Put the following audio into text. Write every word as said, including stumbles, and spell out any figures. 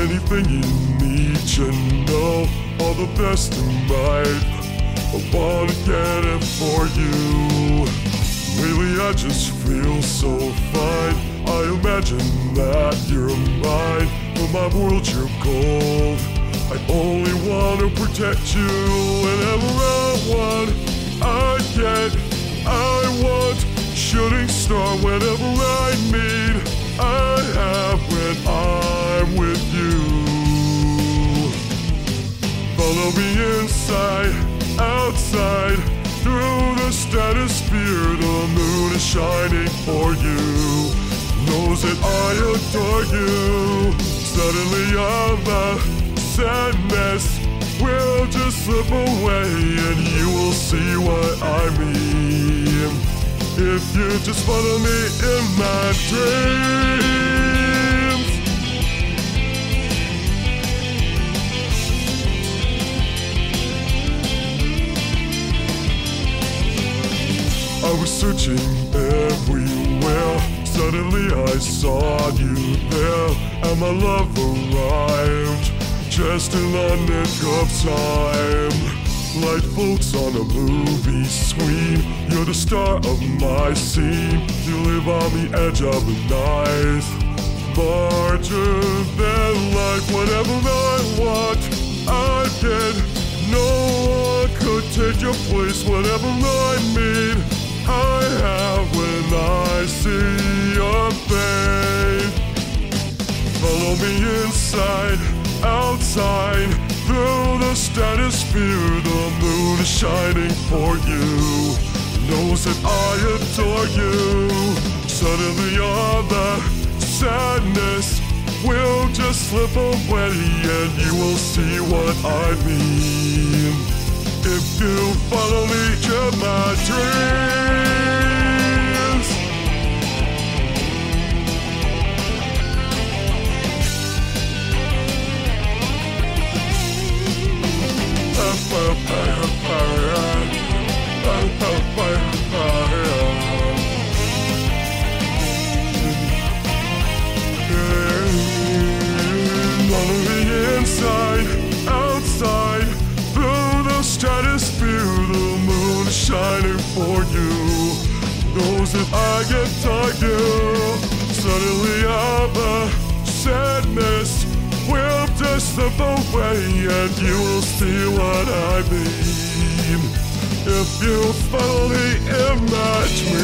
anything you need to know, all the best in life, I wanna get it for you. Lately I just feel so fine, I imagine that you're mine, but my world you're gold. I only wanna protect you whenever I want, I get, I want. Shooting star whenever I need, I have when I'm with you. Follow me inside, outside, through the stratosphere. The moon is shining for you, knows that I adore you. Suddenly all the sadness will just slip away, and you will see what I mean if you just follow me in my dreams. I was searching everywhere, suddenly I saw you there, and my love arrived just in the nick of time. Like folks on a movie screen, you're the star of my scene. You live on the edge of the night, larger than life. Whatever I want, I get. No one could take your place. Whatever I need, I have when I see your face. Follow me inside, outside, through the stratosphere. The moon is shining for you, knows that I adore you. Suddenly all the sadness will just slip away, and you will see what I mean if you follow me to my dreams. Inside, outside, through the stratosphere, the moon is shining for you, knows that I get tired. Suddenly all the sadness will just slip away, and you will see what I mean if you follow me in my dreams.